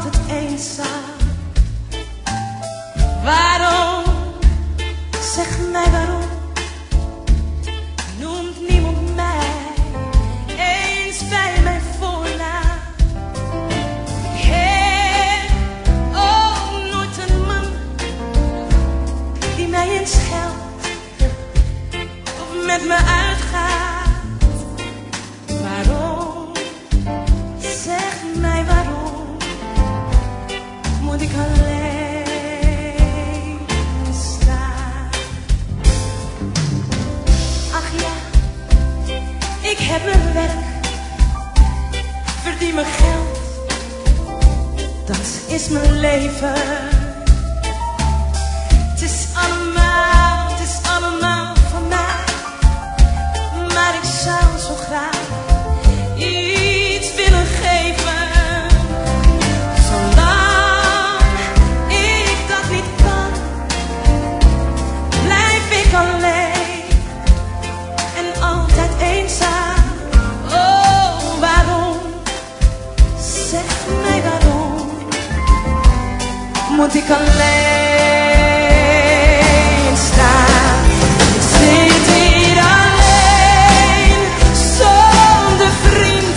altijd eenzaam. Waarom? Zeg mij waarom. Noemt niemand mij eens bij mijn voornaam. Ik heb ook nooit een man die mij eens scheldt of met me uitgaat. Waarom? Zeg mij waarom moet ik alleen staan? Ach ja, ik heb mijn werk, verdien mijn geld, dat is mijn leven. Het is allemaal van mij, maar ik zou zo graag iets willen geven. Zolang ik dat niet kan, blijf ik alleen en altijd eenzaam. Oh, waarom? Zeg mij waarom moet ik alleen staan? Ik zit hier alleen, zonder vriend.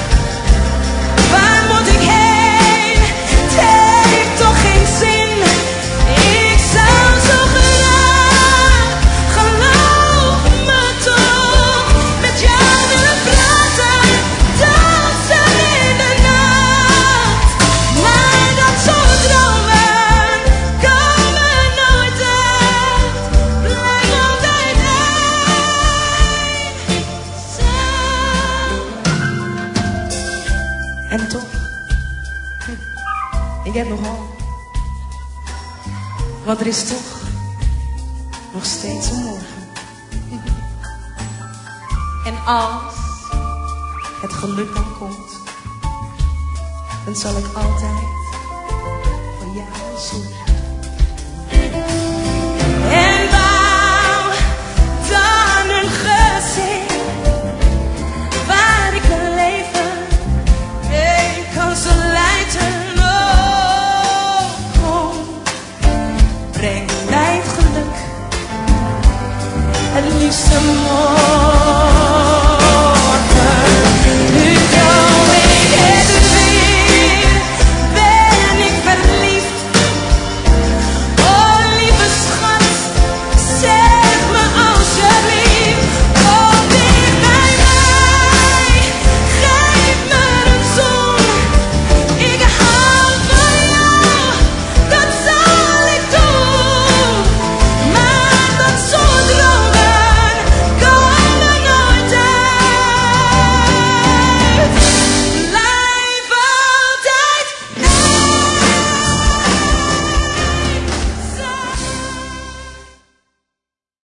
Waar moet ik heen? Het heeft toch geen zin. Ik zou zo graag, geloof me toch, met jou willen praten, dansen in de nacht. Maar dat soort dromen komen nooit uit, blijf altijd eenzaam. En toch, ik heb nog hoop, want er is toch nog steeds een morgen. En als het geluk dan komt, dan zal ik altijd voor jou zorgen.